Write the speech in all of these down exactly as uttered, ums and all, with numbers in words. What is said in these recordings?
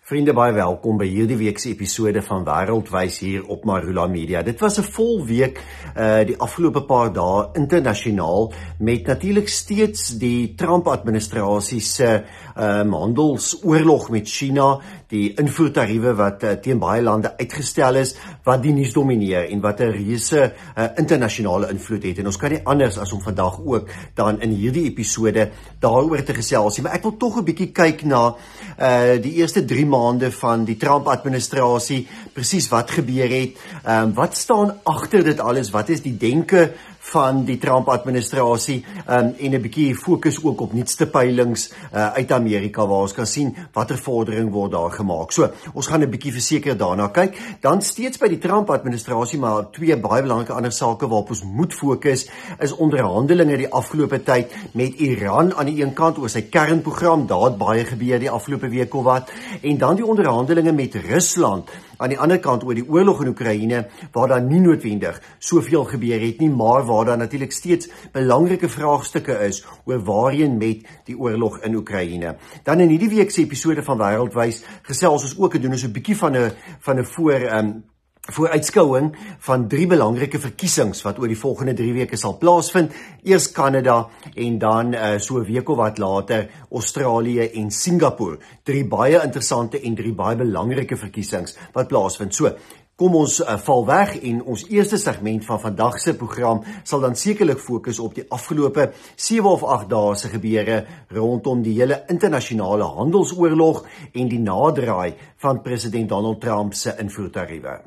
Vriende, baie welkom by hierdie week se episode van Wêreldwys hier op Marula Media. Dit was 'n vol week uh, die afgelope paar dae internasionaal met natuurlik steeds die Trump-administrasie se um, handelsoorlog met China, die invoertariewe wat uh, teen baie lande uitgestel is, wat die nuus domineer en wat 'n reuse uh, internasionale invloed het. En ons kan nie anders as om vandag ook dan in hierdie episode daaroor te gesels nie. Maar ek wil tog 'n bietjie kyk na uh, die eerste drie maande van die Trump-administrasie, presies wat gebeur het, um, wat staan agter dit alles, wat is die denke van die Trump-administrasie, um, en 'n bietjie fokus ook op nuutste peilings uh, uit Amerika, waar ons kan sien watter vordering word daar gemaak. So, ons gaan 'n bietjie verseker daarna kyk. Dan steeds by die Trump-administrasie, maar twee baie belangrike ander sake waarop ons moet fokus, is onderhandelinge die afgelope tyd met Iran aan die een kant oor sy kernprogram, daar het baie gebeur die afgelope week of wat, en dan die onderhandelinge met Rusland aan die ander kant oor die oorlog in Oekraïne, waar daar nie noodwendig soveel gebeur het nie, maar waar daar natuurlik steeds belangrike vraagstukke is oor waarheen met die oorlog in Oekraïne. Dan in hierdie week se episode van Wêreldwys gesels ons ook en doen ons 'n bietjie van 'n van 'n voor um, vooruitskouing van drie belangrike verkiesings wat oor die volgende drie weke sal plaasvind. Eers Kanada en dan uh, so 'n week of wat later Australië en Singapore. Drie baie interessante en drie baie belangrike verkiesings wat plaasvind. So, kom ons uh, val weg en ons eerste segment van vandag se program sal dan sekerlik fokus op die afgelope sewe of agt dae se gebeure rondom die hele internasionale handelsoorlog en die naderdraai van president Donald Trump se invoertariewe.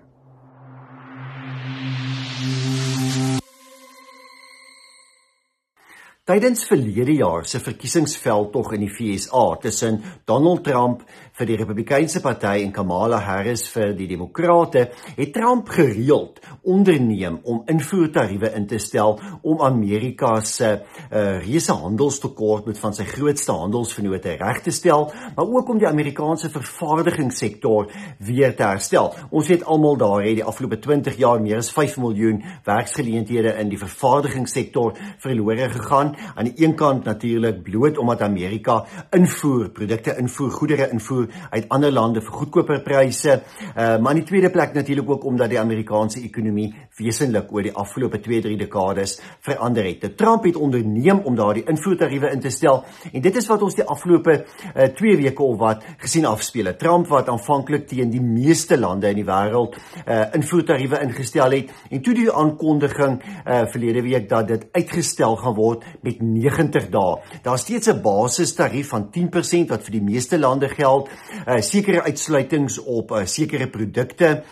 Tydens verlede jaar se verkiesingsveldtog in die V S A tussen Donald Trump vir die Republikeinse Party en Kamala Harris vir die Demokrate, het Trump gereeld onderneem om invoertariewe in te stel om Amerika se uh, reuse handelstekort met van sy grootste handelsvennote reg te stel, maar ook om die Amerikaanse vervaardigingssektor weer te herstel. Ons weet almal daar het die afgelope twintig jaar meer as vyf miljoen werksgeleenthede in die vervaardigingssektor verlore gegaan. Aan die een kant natuurlik bloot omdat Amerika invoer, produkte invoer, goedere invoer uit ander lande vir goedkoper pryse, uh, maar aan die tweede plek natuurlik ook omdat die Amerikaanse ekonomie wesenlik oor die afgelope twee, drie dekades verander het. Trump het onderneem om daardie invoertariewe in te stel, en dit is wat ons die afgelope uh, twee weke of wat gesien afspeel. Trump wat aanvanklik teen die meeste lande in die wêreld uh, invoertariewe ingestel het, en toe die aankondiging uh, verlede week dat dit uitgestel gaan word met negentig dae. Daar is steeds 'n basistarief van tien persent wat vir die meeste lande geld, uh, sekere uitsluitings op uh, sekere produkte,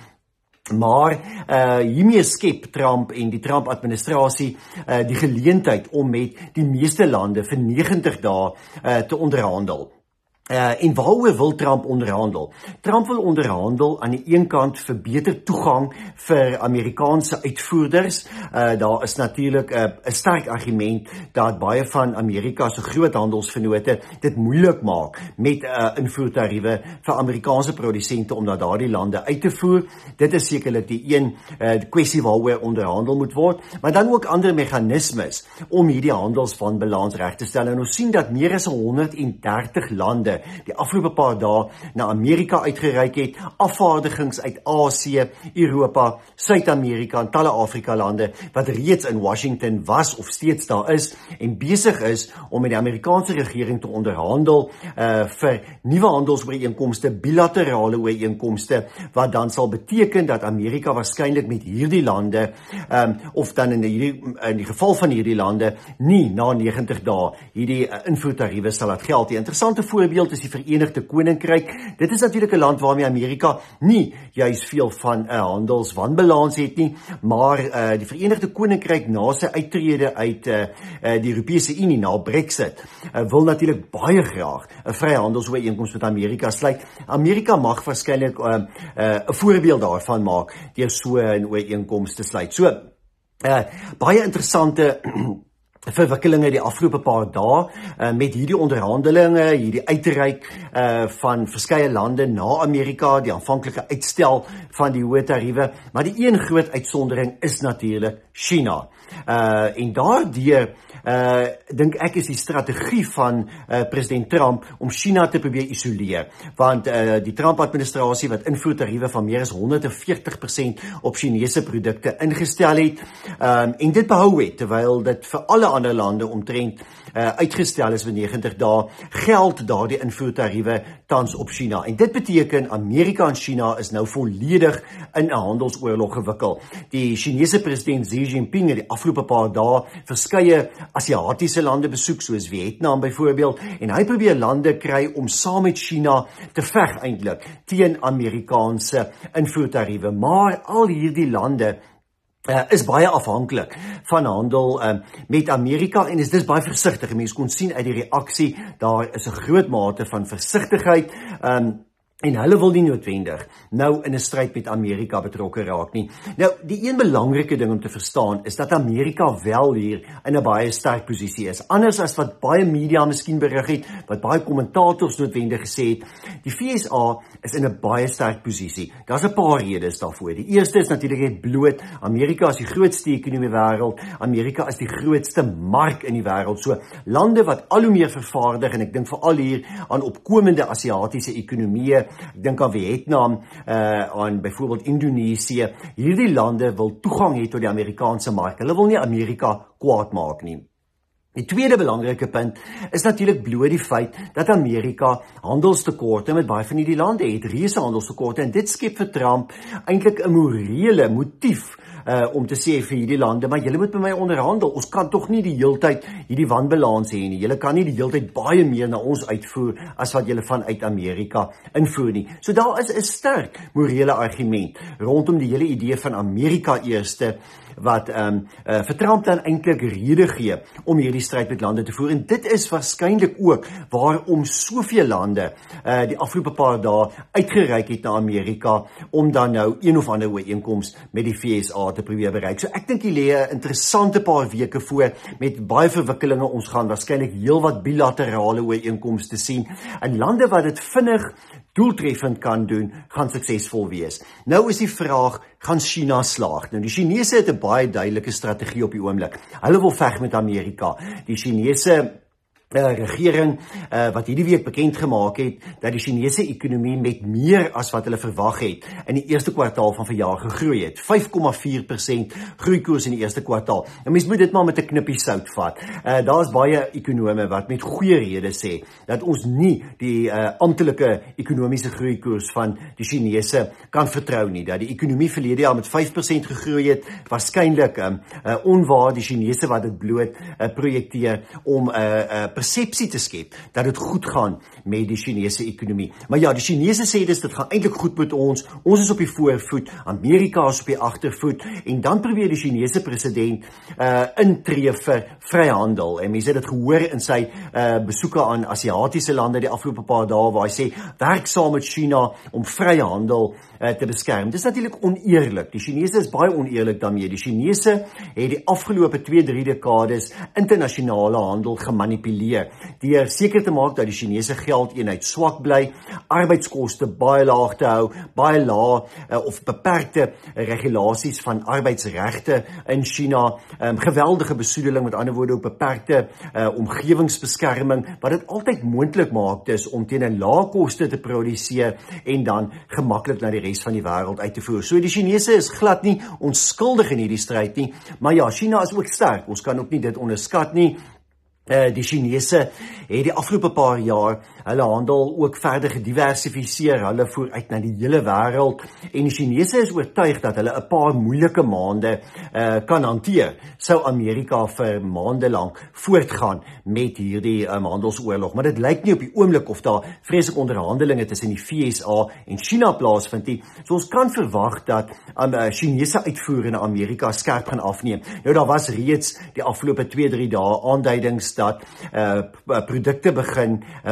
maar uh, hiermee skep Trump en die Trump-administrasie uh, die geleentheid om met die meeste lande vir negentig dae uh, te onderhandel. Uh, en waaroor wil Trump onderhandel? Trump wil onderhandel aan die een kant vir beter toegang vir Amerikaanse uitvoerders. Uh, daar is natuurlik 'n uh, sterk argument dat baie van Amerika se groothandelsvennote dit moeilik maak met uh, invoertariewe vir Amerikaanse produsente om na daardie lande uit te voer. Dit is sekerlik die een uh, kwessie waaroor onderhandel moet word, maar dan ook ander meganismes om hierdie handelswanbalans reg te stel. En ons sien dat meer as honderd en dertig lande die afgelope paar dae na Amerika uitgereik het, afvaardigings uit Asië, Europa, Suid-Amerika en talle Afrika lande wat reeds in Washington was of steeds daar is en besig is om met die Amerikaanse regering te onderhandel uh, vir nuwe handelsooreenkomste, bilaterale ooreenkomste, wat dan sal beteken dat Amerika waarskynlik met hierdie lande, um, of dan in die, in die geval van hierdie lande, nie na negentig dae hierdie uh, invoertariewe sal laat geld. Die interessante voorbeeld is die Verenigde Koninkryk. Dit is natuurlik 'n land waarmee Amerika nie juis veel van 'n handelswanbalans het nie, maar uh, die Verenigde Koninkryk na sy uittrede uit uh, uh, die Europese Unie, na Brexit, uh, wil natuurlik baie graag 'n vryhandelsooreenkoms met Amerika sluit. Amerika mag waarskynlik 'n uh, uh, voorbeeld daarvan maak deur so 'n ooreenkoms te sluit. So, uh, baie interessante verwikkelinge die afgelope paar dae uh, met hierdie onderhandelinge, hierdie uitreik uh, van verskeie lande na Amerika, die aanvanklike uitstel van die hoë tariewe, maar die een groot uitsondering is natuurlik China. Uh, en daardeur Uh, dink ek is die strategie van uh, president Trump om China te probeer isoleer, want uh, die Trump-administrasie wat invoertariewe van meer as honderd en veertig persent op Chinese produkte ingestel het, um, en dit behou het, terwyl dit vir alle ander lande omtrent uh, uitgestel is vir negentig dae, geld daardie invoertariewe tans op China. En dit beteken Amerika en China is nou volledig in 'n handelsoorlog gewikkel. Die Chinese president Xi Jinping het die afgelope paar dae verskeie Asiatiese lande besoek, soos Vietnam byvoorbeeld, en hy probeer lande kry om saam met China te veg eintlik teen Amerikaanse invoertariewe. Maar al hierdie lande Uh, is baie afhanklik van handel uh, met Amerika en is dis baie versigtig. Mense kon sien uit die reaksie, daar is 'n groot mate van versigtigheid, um, en hulle wil nie noodwendig nou in 'n stryd met Amerika betrokke raak nie. Nou, die een belangrike ding om te verstaan is dat Amerika wel hier in 'n baie sterk posisie is. Anders as wat baie media miskien berig het, wat baie kommentators noodwendig gesê het, die V S A is in 'n baie sterk posisie. Daar's 'n paar redes daarvoor. Die eerste is natuurlik net bloot, Amerika is die grootste ekonomie in die wêreld, Amerika is die grootste mark in die wêreld. So, lande wat al hoe meer vervaardig, en ek dink veral hier aan opkomende Asiatiese ekonomieë, ek dink aan Vietnam, uh, aan byvoorbeeld Indonesië, hierdie lande wil toegang hê tot die Amerikaanse mark. Hulle wil nie Amerika kwaad maak nie. Die tweede belangrike punt is natuurlik bloot die feit dat Amerika handelstekorte met baie van hierdie lande het, reuse handelstekorte, en dit skep vir Trump eintlik 'n morele motief Uh, om te sê vir hierdie lande, maar julle moet met my onderhandel, ons kan tog nie die heeltyd hierdie wanbalans hê nie, julle kan nie die heeltyd baie meer na ons uitvoer as wat julle vanuit Amerika invoer nie. So daar is 'n sterk morele argument rondom die hele idee van Amerika eerste, wat um, uh, vir Trump dan eintlik rede gee om hierdie stryd met lande te voer, en dit is waarskynlik ook waarom soveel lande uh, die afgelope paar dae uitgereik het na Amerika, om dan nou een of ander ooreenkoms met die V S A te probeer bereik. So ek dink die lê 'n interessante paar weke voor, met baie verwikkelinge. Ons gaan waarskynlik heelwat bilaterale ooreenkomste sien, en lande wat dit vinnig doeltreffend kan doen, gaan suksesvol wees. Nou is die vraag, gaan China slaag? Nou, die Chinese het 'n baie duidelike strategie op die oomblik. Hulle wil veg met Amerika. Die Chinese Uh, regering uh, wat hierdie week bekend gemaak het dat die Chinese ekonomie met meer as wat hulle verwag het in die eerste kwartaal van verjaar gegroei het. vyf komma vier persent groeikoers in die eerste kwartaal. En mens moet dit maar met 'n knippie sout vat. Uh, Daar's baie ekonome wat met goeie rede sê dat ons nie die uh, amptelike ekonomiese groeikoers van die Chinese kan vertrou nie. Dat die ekonomie verlede jaar met vyf persent gegroei het, waarskynlik um, uh, onwaar. Die Chinese wat dit bloot uh, projekteer om 'n uh, uh, persepsie te skep dat dit goed gaan met die Chinese ekonomie. Maar ja, die Chinese sê dis, dit gaan eintlik goed met ons, ons is op die voorvoet, Amerika is op die agtervoet, en dan probeer die Chinese president uh, intree vir vryhandel, en mense het dit gehoor in sy uh, besoeke aan Asiatiese lande die afgelope paar dae, waar hy sê, werk saam met China om vryhandel uh, te beskerm. Dis natuurlik oneerlik, die Chinese is baie oneerlik daarmee. Die Chinese het die afgelope twee, drie dekades internasionale handel gemanipuleer, deur seker te maak dat die Chinese geldeenheid swak bly, arbeidskoste baie laag te hou, baie laag uh, of beperkte regulasies van arbeidsregte in China, um, geweldige besoedeling, met ander woorde ook beperkte uh, omgewingsbeskerming, wat dit altyd moontlik maak is om teen 'n lae koste te produseer en dan gemaklik na die res van die wêreld uit te voer. So die Chinese is glad nie onskuldig in hierdie stryd nie, maar ja, China is ook sterk, ons kan ook nie dit onderskat nie. Uh, die Chinese het die afgelope paar jaar hulle handel ook verder gediversifiseer, hulle voer uit na die hele wêreld, en die Chinese is oortuig dat hulle 'n paar moeilike maande uh, kan hanteer, sou Amerika vir maande lank voortgaan met hierdie um, handelsoorlog. Maar dit lyk nie op die oomblik of daar vreeslike onderhandelinge tussen die V S A en China plaasvind nie, so ons kan verwag dat um, uh, Chinese uitvoere na Amerika skerp gaan afneem. Nou, daar was reeds die afgelope twee, drie dae aanduidings dat uh, produkte begin uh, ophoop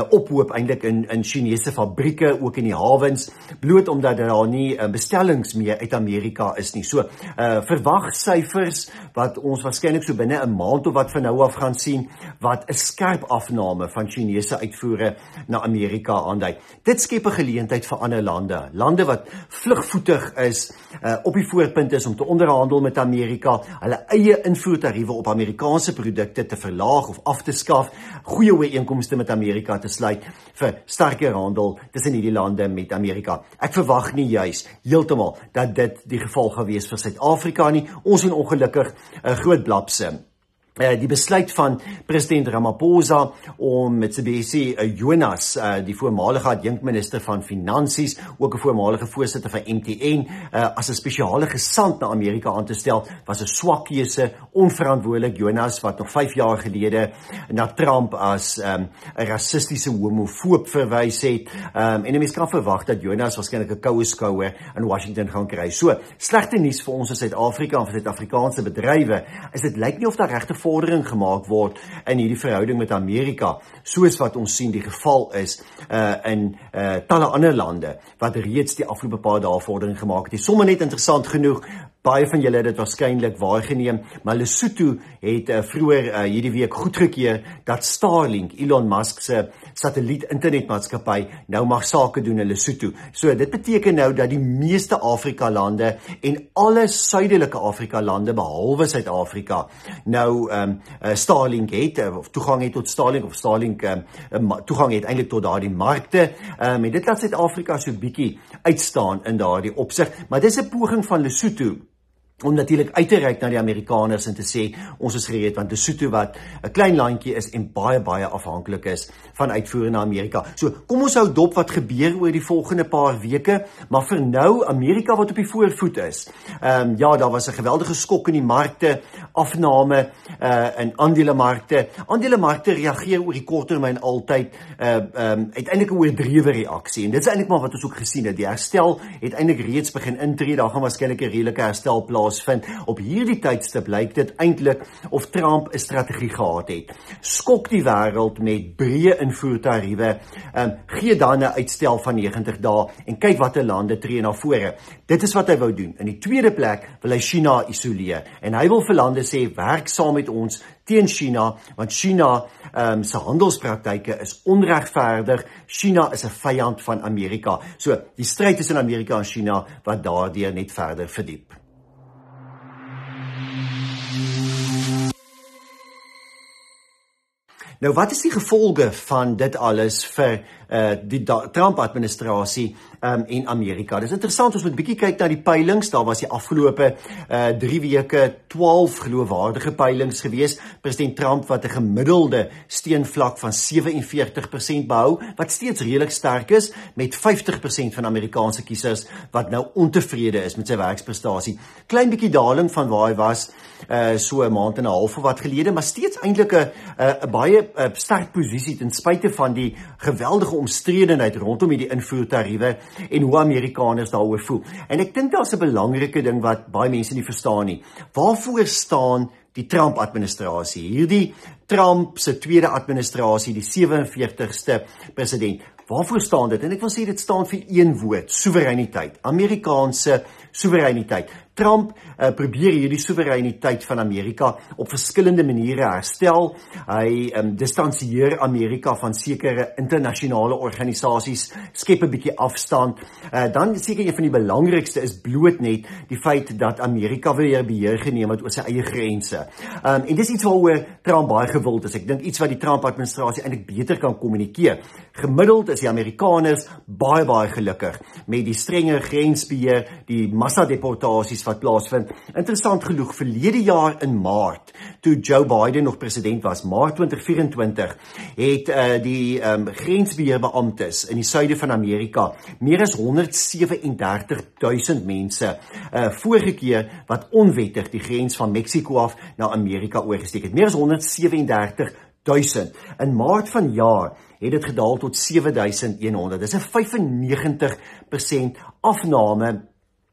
koop eintlik in in Chinese fabrieke, ook in die hawens, bloot omdat daar nie uh, bestellings meer uit Amerika is nie. So, uh, verwag syfers wat ons waarskynlik so binne 'n maand of wat van nou af gaan sien, wat 'n skerp afname van Chinese uitvoere na Amerika aandui. Dit skep 'n geleentheid vir ander lande, lande wat vlugvoetig is, uh, op die voorpunt is om te onderhandel met Amerika, hulle eie invoertariewe op Amerikaanse produkte te verlaag of af te skaf, goeie ooreenkomste met Amerika te sluit vir sterker handel tussen hierdie lande met Amerika. Ek verwag nie juis heeltemal dat dit die geval gaan wees vir Suid-Afrika nie. Ons doen ongelukkig 'n groot blapse. Uh, die besluit van president Ramaphosa om Mitsubisi uh, Jonas, uh, die voormalige adjunkminister van Finansies, ook 'n voormalige voorsitter van M T N, uh, as 'n spesiale gesant na Amerika aan te stel, was 'n swak keuse, onverantwoordelik. Jonas wat nog vyf jaar gelede na Trump as 'n um, rassistiese homofoob verwys het, um, en 'n mens kan verwag dat Jonas waarskynlik 'n koue skouer in Washington gaan kry. So, slegte nuus vir ons in Suid-Afrika en vir Suid-Afrikaanse bedrywe, is dit lyk nie of daar regte vordering gemaak word in hierdie verhouding met Amerika, soos wat ons sien die geval is uh, in uh, talle ander lande, wat reeds die afgelope paar dae vordering gemaak het. Dit is sommer net interessant genoeg, baie van julle het dit waarskynlik waargeneem, maar Lesotho het uh, vroeër uh, hierdie week goedgekeur dat Starlink, Elon Musk se satelliet internetmaatskappy, nou mag sake doen in Lesotho. So dit beteken nou dat die meeste Afrika lande en alle suidelike Afrika lande behalwe Suid-Afrika nou um, uh, Starlink het, uh, of toegang het tot Starlink, of Starlink um, uh, toegang het eintlik tot daardie markte, um, en dit laat Suid-Afrika so bietjie uitstaan in daardie opsig, maar dis 'n poging van Lesotho om natuurlik uit te reik na die Amerikaners en te sê, ons is gereed, want Lesotho wat 'n klein landjie is en baie, baie afhanklik is van uitvoere na Amerika. So, kom ons hou dop wat gebeur oor die volgende paar weke, maar vir nou, Amerika wat op die voorvoet is. Um, ja, daar was 'n geweldige skok in die markte, afname uh, in aandelemarkte. Aandelemarkte reageer oor die korttermyn altyd uh, um, uiteindelik 'n oordrewe reaksie, en dit is eintlik maar wat ons ook gesien het. Die herstel het eintlik reeds begin intree, daar gaan waarskynlik 'n redelike herstel plaas vind. Op hierdie tydstip lyk dit eintlik of Trump 'n strategie gehad het. Skok die wêreld met breë invoertariewe, um, gee dan 'n uitstel van negentig dae en kyk watter lande tree na vore. Dit is wat hy wou doen. In die tweede plek wil hy China isoleer en hy wil vir lande sê, werk saam met ons teen China, want China um, se handelspraktyke is onregverdig. China is 'n vyand van Amerika. So, die stryd tussen Amerika en China wat daardeur net verder verdiep. Nou, wat is die gevolge van dit alles vir uh, die Trump-administrasie um, en Amerika? Dit is interessant, ons moet bietjie kyk na die peilings. Daar was die afgelope uh, drie weke twaalf geloofwaardige peilings gewees. President Trump wat 'n gemiddelde steunvlak van sewe en veertig persent behou, wat steeds redelik sterk is, met vyftig persent van Amerikaanse kiesers wat nou ontevrede is met sy werksprestasie. Klein bietjie daling van waar hy was uh, so 'n maand en 'n half of wat gelede, maar steeds eintlik 'n 'n baie uh, sterk posisie ten spyte van die geweldige omstredenheid rondom hierdie invoertariewe en hoe Amerikaners daaroor voel. En ek dink daar's 'n belangrike ding wat baie mense nie verstaan nie. Waarvoor staan die Trump-administrasie? Hierdie Trump se tweede administrasie, die sewe en veertigste president. Waarvoor staan dit? En ek wil sê dit staan vir een woord, soewereiniteit. Amerikaanse soewereiniteit. Trump uh, probeer hierdie soewereiniteit van Amerika op verskillende maniere herstel. Hy um, distansieer Amerika van sekere internasionale organisasies, skep 'n bietjie afstand. Uh, dan seker een van die belangrikste is bloot net die feit dat Amerika weer beheer geneem het oor sy eie grense. Um, en dis iets waaroor Trump baie gewild is. Ek dink iets wat die Trump-administrasie eintlik beter kan kommunikeer. Gemiddeld is die Amerikaners baie, baie gelukkig met die strenge grensbeheer, die massadeportasies wat plaasvind. Interessant genoeg, verlede jaar in Maart, toe Joe Biden nog president was, Maart twintig vyf-en-twintig, het uh, die um, grensbeheerbeamptes in die suide van Amerika meer as honderdsewe-en-dertig duisend mense uh, voorgekeer wat onwettig die grens van Mexico af na Amerika oorgesteek het. Meer as honderdsewe-en-dertig duisend. In Maart van jaar het dit gedaal tot sewe duisend een honderd. Dis 'n vyfennegentig persent afname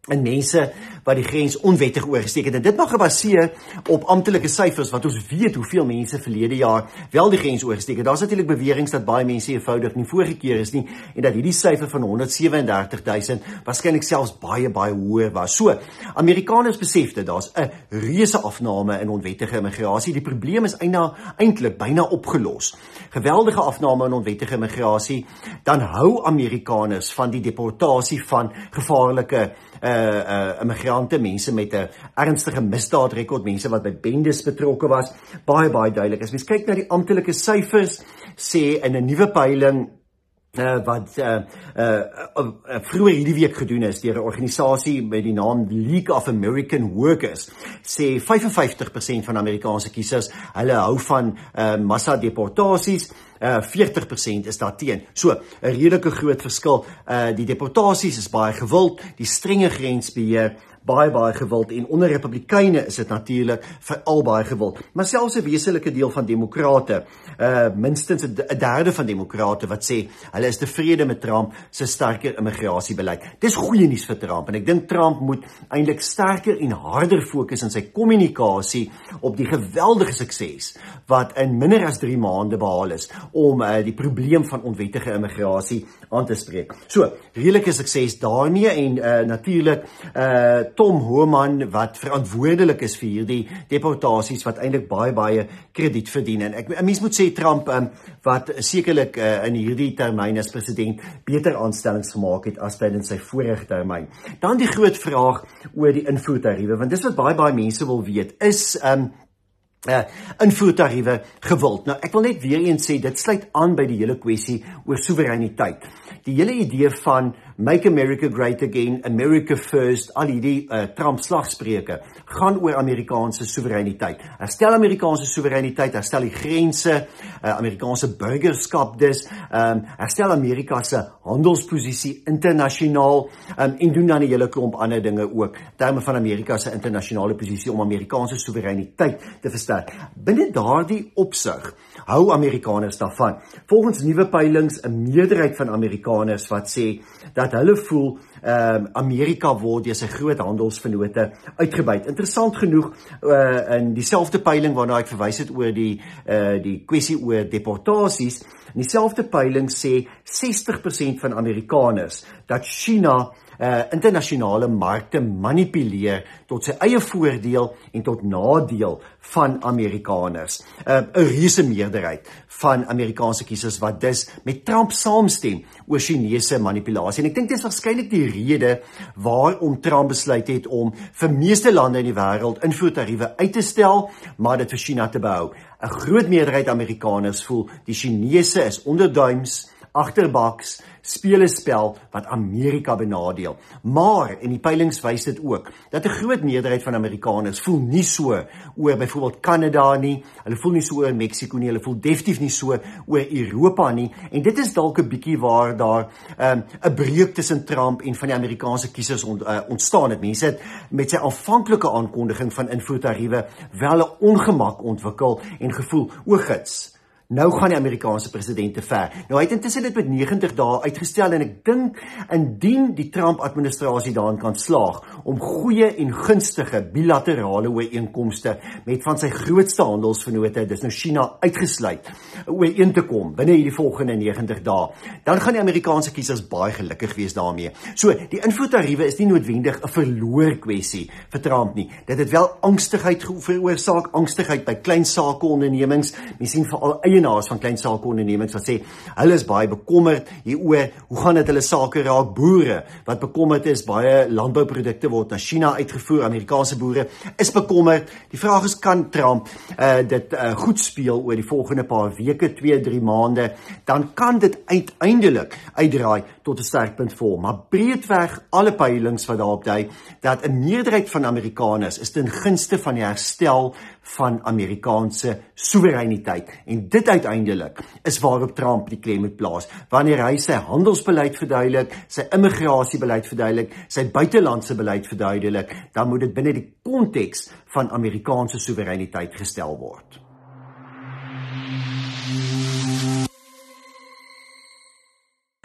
en mense wat die grens onwettig oorgesteek het. En dit mag gebaseer op amptelike syfers wat ons weet hoeveel mense verlede jaar wel die grens oorgesteek het. Daar's natuurlik beweringe dat baie mense eenvoudig nie voorgekeer is nie en dat hierdie syfer van honderd sewe en dertig duisend waarskynlik selfs baie baie hoër was. So, Amerikaners besef dit, daar's 'n reuse afname in onwettige immigrasie. Die probleem is eintlik byna opgelos. Geweldige afname in onwettige immigrasie, dan hou Amerikaners van die deportasie van gevaarlike uh, uh, immigrante, mense met 'n ernstige misdaadrekord, mense wat by bendes betrokke was, baie baie duidelik. As mens kyk na die amptelike syfers, sê in 'n nuwe peiling Uh, wat uh, uh, uh, uh, vroeër hierdie week gedoen is deur 'n organisasie met die naam League of American Workers, sê vyf en vyftig persent van Amerikaanse kiesers, hulle hou van uh, massa-deportasies, uh, veertig persent is daarteen. So, 'n redelike groot verskil. Uh, die deportasies is baie gewild, die strenge grensbeheer, baie baie gewild, en onder Republikeine is dit natuurlik veral baie gewild. Maar selfs 'n wesenlike deel van demokrate, uh, minstens 'n derde van demokrate wat sê, hulle is tevrede met Trump se sterker immigrasiebeleid. Dis goeie nuus vir Trump, en ek dink Trump moet eintlik sterker en harder fokus in sy kommunikasie op die geweldige sukses wat in minder as drie maande behaal is om uh, die probleem van onwettige immigrasie aan te spreek. So, redelike sukses daarmee, en uh, natuurlik uh, Tom Homan wat verantwoordelik is vir hierdie deportasies wat eintlik baie baie krediet verdien. En ek 'n mens moet sê Trump um, wat sekerlik uh, in hierdie termyn as president beter aanstellings gemaak het as tydens sy vorige termyn. Dan die groot vraag oor die invoertariewe, want dis wat baie baie mense wil weet, is um, Uh, invoertariewe gewild. Nou, ek wil net weer eens sê, dit sluit aan by die hele kwessie oor soewereiniteit. Die hele idee van Make America Great Again, America First, al hierdie uh, Trump slagspreuke, gaan oor Amerikaanse soewereiniteit. Herstel Amerikaanse soewereiniteit, herstel die grense, uh, Amerikaanse burgerskap dus, um, herstel Amerika se handelsposisie internasionaal, um, en doen dan 'n hele klomp ander dinge ook, terme van Amerika se internasionale posisie om Amerikaanse soewereiniteit te versterk. Binne daardie opsig hou Amerikaners daarvan. Volgens nuwe peilings 'n meerderheid van Amerikaners wat sê dat hulle voel um, Amerika word deur sy groot handelsvennote uitgebuit. Interessant genoeg, uh, in dieselfde peiling waarna ek verwys het oor die uh, die kwessie oor deportasies, in dieselfde peiling sê sestig persent van Amerikaners dat China Uh, internasionale markte manipuleer tot sy eie voordeel en tot nadeel van Amerikaners. 'n uh, reuse meerderheid van Amerikaanse kiesers wat dus met Trump saamstem oor Chinese manipulasie. En ek dink dit is waarskynlik die rede waarom Trump besluit het om vir meeste lande in die wêreld invoertariewe uit te stel, maar dit vir China te behou. 'n Groot meerderheid Amerikaners voel die Chinese is onderduims, agterbaks, speel 'n spel wat Amerika benadeel. Maar, en die peilings wys dit ook, dat 'n groot meerderheid van Amerikaners voel nie so oor byvoorbeeld Kanada nie, hulle voel nie so oor Mexico nie, hulle voel definitief nie so oor Europa nie, en dit is dalk 'n bietjie waar daar 'n um, breuk tussen Trump en van die Amerikaanse kiesers ont, uh, ontstaan het. Mense het met sy aanvanklike aankondiging van invoertariewe wel 'n ongemak ontwikkel en gevoel, o gits, nou gaan die Amerikaanse president te ver. Nou, hy het intussen dit met negentig dae uitgestel, en ek dink, indien die Trump-administrasie daarin kan slaag, om goeie en gunstige bilaterale ooreenkomste met van sy grootste handelsvennote, dis nou China uitgesluit, ooreen te kom binne hierdie volgende negentig dae, dan gaan die Amerikaanse kiesers baie gelukkig wees daarmee. So, die invoertariewe is nie noodwendig 'n verloor kwessie vir Trump nie. Dit het wel angstigheid veroorsaak, angstigheid by klein sakeondernemings. Mens sien veral eienaars van klein sakeondernemings wat sê, hulle is baie bekommerd hieroor, hoe gaan dit hulle sake raak? Boere wat bekommerd is, baie landbouprodukte word na China uitgevoer, Amerikaanse boere is bekommerd. Die vraag is, kan Trump uh, dit uh, goed speel oor die volgende paar weke, twee, drie maande, dan kan dit uiteindelik uitdraai tot 'n sterkpunt vol. Maar breedweg alle peilings wat daarop dui, dat 'n meerderheid van Amerikaners is ten gunste van die herstel van Amerikaanse soewereiniteit. En dit uiteindelik is waarop Trump die klem moet plaas. Wanneer hy sy handelsbeleid verduidelik, sy immigrasiebeleid verduidelik, sy buitelandse beleid verduidelik, dan moet dit binne die konteks van Amerikaanse soewereiniteit gestel word.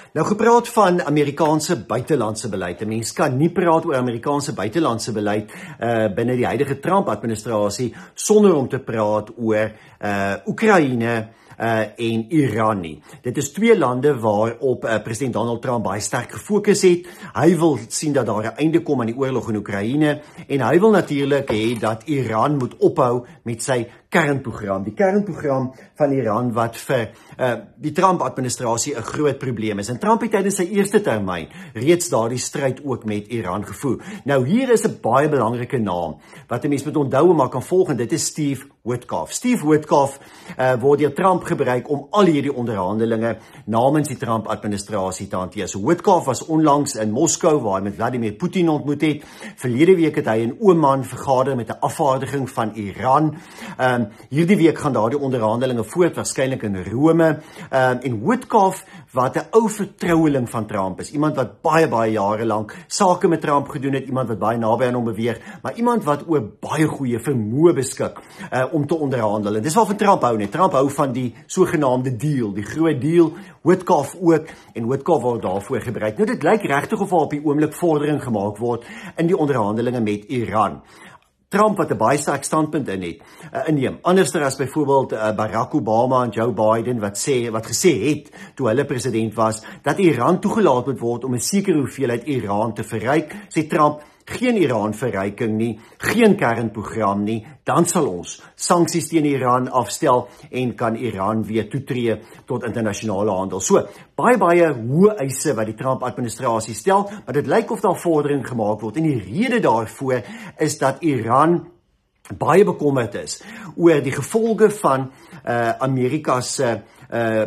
Nou gepraat van Amerikaanse buitelandse beleid. 'n Mens kan nie praat oor Amerikaanse buitelandse beleid uh, binne die huidige Trump-administrasie sonder om te praat oor uh, Oekraïne Uh, en Iran nie. Dit is twee lande waarop uh, president Donald Trump baie sterk gefokus het. Hy wil sien dat daar 'n einde kom aan die oorlog in Oekraïne en hy wil natuurlik hê dat Iran moet ophou met sy kernprogram. Die kernprogram van Iran wat vir uh, die Trump-administrasie 'n groot probleem is. En Trump het tydens sy eerste termyn reeds daardie stryd ook met Iran gevoer. Nou hier is 'n baie belangrike naam wat 'n mens moet onthou en maar kan volg en dit is Steve Witkoff. Steve Witkoff uh, word deur Trump gebruik om al hierdie onderhandelinge namens die Trump-administrasie te hanteer. So Witkoff was onlangs in Moskou waar hy met Vladimir Putin ontmoet het. Verlede week het hy in Oman vergader met 'n afvaardiging van Iran. Um, hierdie week gaan daardie onderhandelinge voort, waarskynlik in Rome. Um, en Witkoff, wat 'n ou vertroueling van Trump is, iemand wat baie baie jare lank sake met Trump gedoen het, iemand wat baie naby aan hom beweeg, maar iemand wat oor baie goeie vermoë beskik uh, om te onderhandel. En dis waarvan Trump hou net. Trump hou van die sogenaamde deal, die groot deal. Witkoff ook, en Witkoff word daarvoor gebruik. Nou dit lyk regtig of op die oomblik vordering gemaak word in die onderhandelinge met Iran. Trump wat 'n baie sterk standpunt in het, uh, inneem. Anderster as byvoorbeeld uh, Barack Obama en Joe Biden wat sê wat gesê het toe hulle president was dat Iran toegelaat moet word om 'n sekere hoeveelheid Iran te verryk, sê Trump. Geen Iran-verryking nie, geen kernprogram nie, dan sal ons sanksies teen Iran afstel en kan Iran weer toetree tot internasionale handel. So, baie baie hoë eise wat die Trump-administrasie stel, maar dit lyk of daar vordering gemaak word. En die rede daarvoor is dat Iran baie bekommerd is oor die gevolge van uh, Amerika se Uh,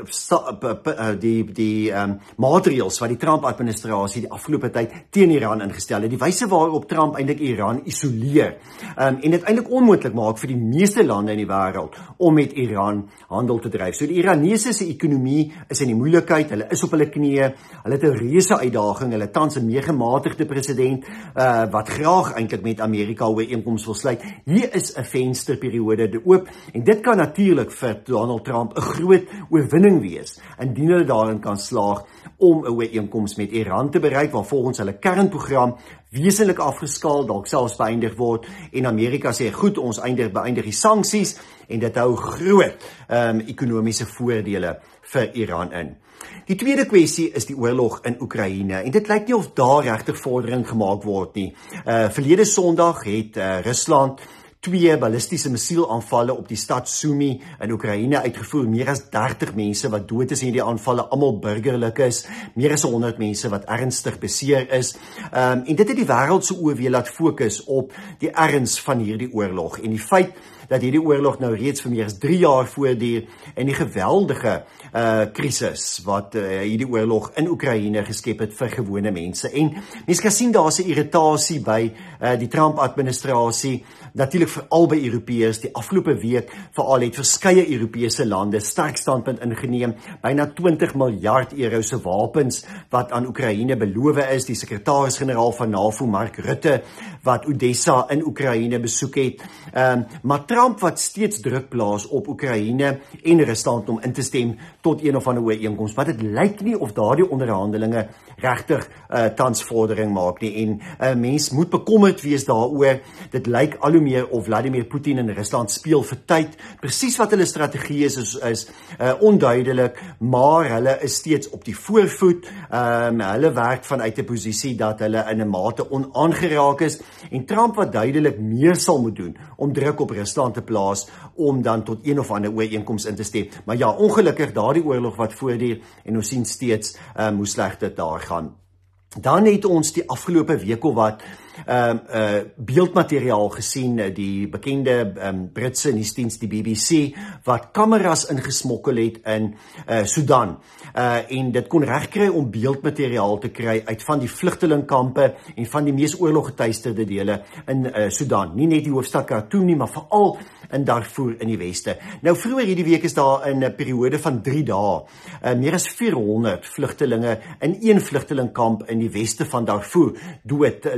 die die um, maatreëls wat die Trump-administrasie die afgelope tyd teen Iran ingestel het. Die wyse waarop Trump eintlik Iran isoleer um, en dit eintlik onmoontlik maak vir die meeste lande in die wêreld om met Iran handel te dryf. So die Iranese se ekonomie is in die moeilikheid, hulle is op hulle knieë, hulle het 'n reuse uitdaging, hulle tans 'n meer gematigde president uh, wat graag eintlik met Amerika ooreenkomste wil sluit. Hier is 'n vensterperiode oop en dit kan natuurlik vir Donald Trump 'n groot oorwinning wees, indien hulle daarin kan slaag om 'n ooreenkoms met Iran te bereik, waar volgens hulle kernprogram wesenlik afgeskaal, dalk selfs beëindig word, en Amerika sê, goed, ons eindig, beëindig die sanksies, en dit hou groot um, ekonomiese voordele vir Iran in. Die tweede kwessie is die oorlog in Oekraïne, en dit lyk nie of daar regtig vordering gemaak word nie. Uh, verlede Sondag het uh, Rusland twee ballistiese missielaanvalle op die stad Sumy in Oekraïne uitgevoer. Meer as dertig mense wat dood is in die aanvalle, almal burgerlik is. Meer as honderd mense wat ernstig beseer is. Um, en dit het die wêreld se oë weer laat fokus op die erns van hierdie oorlog en die feit dat hierdie oorlog nou reeds vir meer as drie jaar voortduur en die geweldige uh, krisis wat uh, hierdie oorlog in Oekraïne geskep het vir gewone mense. En mense kan sien daar's 'n irritasie by uh, die Trump-administrasie, natuurlik vir albei Europeërs. Die afgelope week veral het verskeie Europese lande sterk standpunt ingeneem, byna twintig miljard euro se wapens wat aan Oekraïne beloof is. Die sekretaris-generaal van NAVO, Mark Rutte, wat Odessa in Oekraïne besoek het. Um, maar Trump wat steeds druk plaas op Oekraïne en Rusland om in te stem tot een of ander ooreenkoms, maar dit lyk nie of daardie onderhandelinge regtig uh, tans vordering maak nie, en uh, mens moet bekommerd wees daaroor. Dit lyk al hoe meer of Vladimir Putin in Rusland speel vir tyd. Presies wat hulle strategie is, is, is uh, onduidelik, maar hulle is steeds op die voorvoet. Um, hulle werk vanuit 'n posisie dat hulle in 'n mate onaangeraak is, en Trump wat duidelik meer sal moet doen om druk op Rusland te plaas om dan tot een of ander ooreenkoms in te stem. Maar ja, ongelukkig daardie oorlog wat voortduur, en ons sien steeds um, hoe sleg dit daar gaan. Dan het ons die afgelope week of wat um, uh, beeldmateriaal gesien, die bekende um, Britse nuusdiens, die B B C, wat kameras ingesmokkel het in uh, Sudan. Uh, en dit kon regkry om beeldmateriaal te kry uit van die vlugtelingkampe en van die mees oorloggetuisterde dele in uh, Sudan. Nie net die hoofstad Khartoum nie, maar veral in Darfur in die weste. Nou vroeër hierdie week is daar in 'n periode van drie dae uh, meer as vierhonderd vlugtelinge in een vlugtelingkamp in die weste van Darfur dood, doodgemaak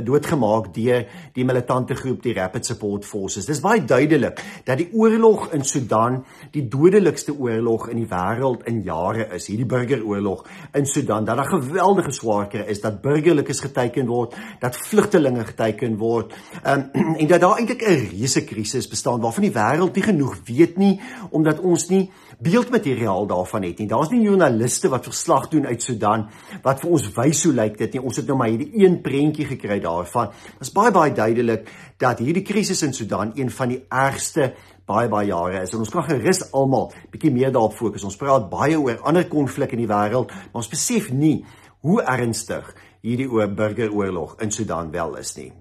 gemaak deur die militante groep, die Rapid Support Forces. Dis baie duidelik dat die oorlog in Sudan die dodelikste oorlog in die wêreld in jare is, hierdie burgeroorlog in Sudan, dat daar geweldige swaar kry is, dat burgerlikes geteiken word, dat vlugtelinge geteiken word, um, en dat daar eintlik 'n reuse krisis bestaan, waarvan die wêreld nie genoeg weet nie, omdat ons nie beeldmateriaal daarvan het nie. Daar's nie joernaliste wat verslag doen uit Sudan, wat vir ons wys hoe lyk dit nie. Ons het nou maar hierdie een prentjie gekry daarvan. Dit is baie, baie duidelik dat hierdie krisis in Sudan een van die ergste baie, baie jare is. En ons kan gerus almal bietjie meer daarop fokus. Ons praat baie oor ander konflik in die wêreld, maar ons besef nie hoe ernstig hierdie burgeroorlog in Sudan wel is nie.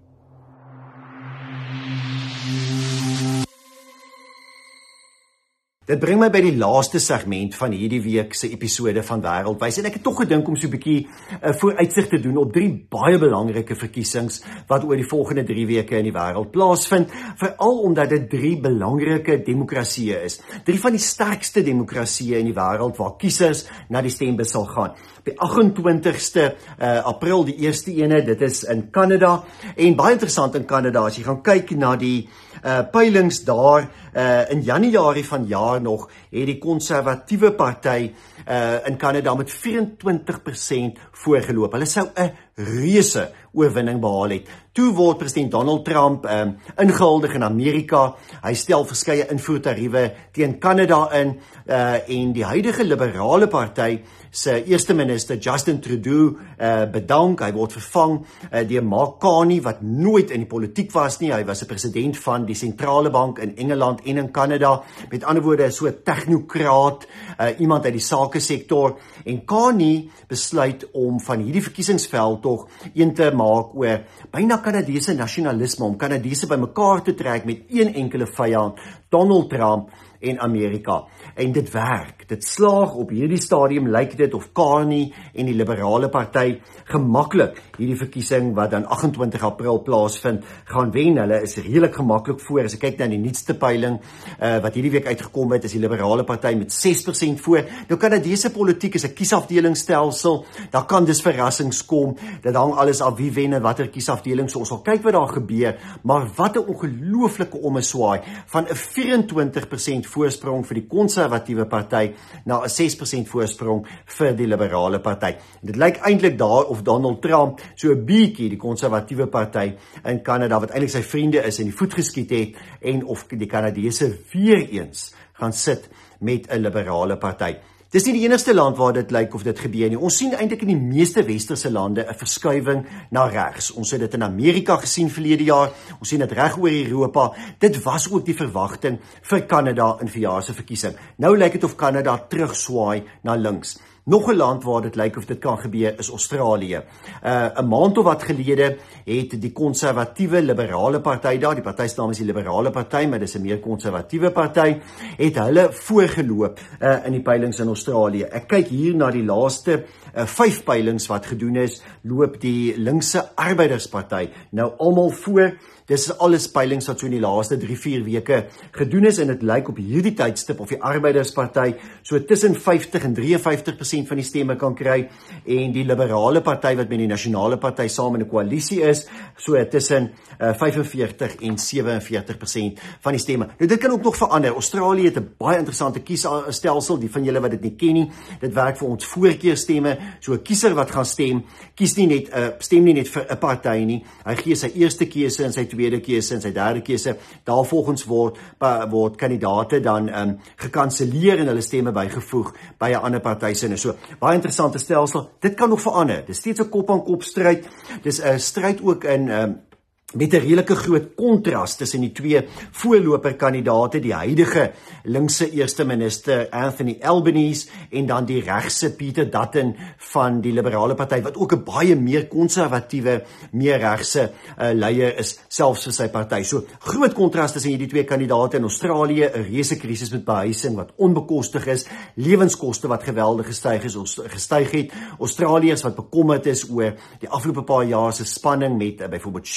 Dit bring my by die laaste segment van hierdie week se episode van Wêreldwys en ek het tog gedink om so 'n bietjie uh, vooruitsig te doen op drie baie belangrike verkiesings wat oor die volgende drie weke in die wêreld plaasvind, veral omdat dit drie belangrike demokrasieë is. Drie van die sterkste demokrasieë in die wêreld waar kiesers na die stembus sal gaan. Op die agt-en-twintigste uh, April, die eerste ene, dit is in Kanada, en baie interessant in Kanada, as jy gaan kyk na die uh, peilings daar, uh, in Januarie van jaar nog, het die konservatiewe party uh, in Kanada met vyf-en-twintig persent voorgeloop. Hulle sou 'n reuse oorwinning behaal het. Toe word president Donald Trump um, ingehuldig in Amerika. Hy stel verskeie invoertariewe teen Kanada in, uh, en die huidige liberale party se eerste minister Justin Trudeau uh, bedank. Hy word vervang uh, deur Mark Carney, wat nooit in die politiek was nie. Hy was 'n president van die sentrale bank in Engeland en in Kanada. Met ander woorde, so 'n technokraat, uh, iemand uit die sakesektor. En Carney besluit om van hierdie verkiesingsveld tog een te maak oor byna Kanadese nasionalisme, om Kanadese bymekaar te trek met een enkele vyand, Donald Trump en Amerika. En dit werk. Dit slaag op hierdie stadium, lyk dit of Carney en die liberale party gemaklik hierdie verkiesing wat dan agt-en-twintig April plaasvind, gaan wen. Hulle is redelik gemaklik voor. As ek kyk na die nuutste peiling uh, wat hierdie week uitgekom het, is die liberale party met ses persent voor. Nou Kanadese politiek is 'n kiesafdelingsstelsel. Daar kan dus verrassings kom. Dit hang alles af wie wen en watter kiesafdeling. So ons sal kyk wat daar gebeur, maar wat 'n ongelooflike ommeswaai van 'n vyf-en-twintig persent voorsprong vir die konservatiewe party na 'n ses persent voorsprong vir die liberale party. Dit lyk eintlik daar of Donald Trump so 'n bietjie die konservatiewe party in Kanada, wat eintlik sy vriende is, in die voet geskiet het, en of die Kanadese weer eens gaan sit met 'n liberale party. Dis nie die enigste land waar dit lyk of dit gebeur nie. Ons sien eintlik in die meeste westerse lande 'n verskuiwing na regs. Ons het dit in Amerika gesien verlede jaar, ons sien dit reg oor Europa. Dit was ook die verwagting vir Kanada in verjaar se verkiesing. Nou lyk dit of Kanada terugswaai na links. Nog 'n land waar dit lyk of dit kan gebeur is Australië. Uh, 'n maand of wat gelede het die konservatiewe liberale party daar, die party se naam is die Liberale Party, maar dis 'n meer konservatiewe party, het hulle voorgeloop uh, in die peilings in Australië. Ek kyk hier na die laaste uh, vyf peilings wat gedoen is, loop die linkse Arbeidersparty nou almal voor. Dis is alles peilings wat so in die laaste drie vier weke gedoen is, en dit lyk op hierdie tydstip of die Arbeidersparty so tussen vyftig en drie en vyftig persent van die stemme kan kry, en die liberale party wat met die nasionale party saam in 'n koalisie is, so tussen uh, vyf en veertig en sewe en veertig persent van die stemme. Nou dit kan ook nog verander. Australië het 'n baie interessante kiesstelsel, die van julle wat dit nie ken nie. Dit werk vir ons voorkeurstemme. So 'n kiezer wat gaan stem, kies nie net 'n uh, stem nie net vir 'n party nie. Hy gee sy eerste keuse en sy tweede keuse en sy derde keuse. Daarvolgens word word kandidate dan um, gekanselleer en hulle stemme bygevoeg by 'n ander party se. So baie interessante stelsel. Dit kan nog verander. Dis steeds 'n kop-aan-kop stryd. Dis 'n stryd ook in um, met 'n redelike groot kontras tussen die twee voorloperkandidate, die huidige linkse eerste minister Anthony Albanese en dan die regse Peter Dutton van die liberale party, wat ook 'n baie meer konservatiewe, meer regse uh, leier is, selfs vir sy party. So groot kontras tussen hierdie twee kandidate. In Australië 'n reuse krisis met behuising wat onbekostig is, lewenskoste wat geweldig gestyg is, gestyg het. Australiërs wat bekommerd is oor die afgelope paar jaar se spanning met uh, byvoorbeeld China,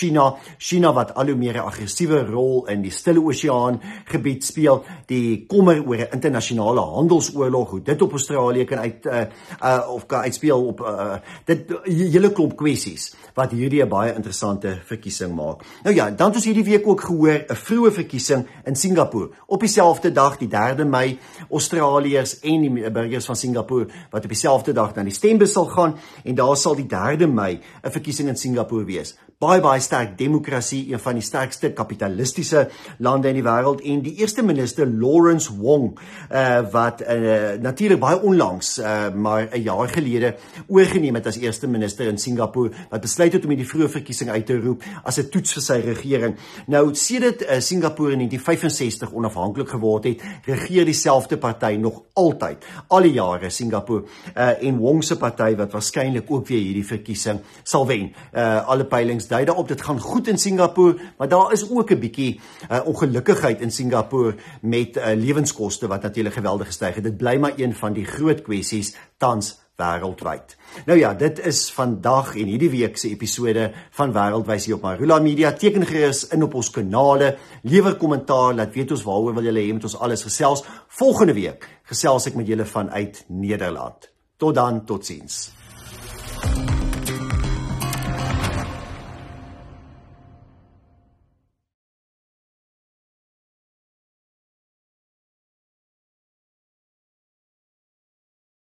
China wat al hoe meer 'n aggressiewe rol in die Stille Oseaan gebied speel, die kommer oor 'n internasionale handelsoorlog, hoe dit op Australië kan uit uh, uh, of kan uitspeel op uh, dit hele klomp kwessies wat hierdie 'n baie interessante verkiesing maak. Nou ja, dan het ons hierdie week ook gehoor 'n vroeë verkiesing in Singapore. Op dieselfde dag, die derde Mei, Australiërs en die burgers van Singapore wat op dieselfde dag na die stembus sal gaan en daar sal die derde Mei 'n verkiesing in Singapore wees. Baie baie sterk demokrasie, een van die sterkste kapitalistiese lande in die wêreld en die eerste minister Lawrence Wong uh, wat uh, natuurlik baie onlangs uh, maar 'n jaar gelede oorgeneem het as eerste minister in Singapore wat besluit het om hierdie vroeë verkiesing uit te roep as 'n toets vir sy regering. Nou sedert uh, Singapore in negentien vyf en sestig onafhanklik geword het, regeer dieselfde party nog altyd al die jare Singapore uh, en Wong se party wat waarskynlik ook weer hierdie verkiesing sal wen. Uh, alle peilings dui daarop dit gaan goed in Singapore, maar daar is ook 'n bietjie uh, ongelukkigheid in Singapore met uh, lewenskoste wat natuurlik geweldig gestyg het. Dit bly maar een van die groot kwessies tans wêreldwyd. Nou ja, dit is vandag en hierdie week se episode van Wêreldwys hier op Marula Media. Teken gerus in op ons kanale, lewer kommentaar, laat weet ons waaroor wil julle hê met ons alles gesels. Volgende week gesels ek met julle vanuit Nederland. Tot dan, totsiens.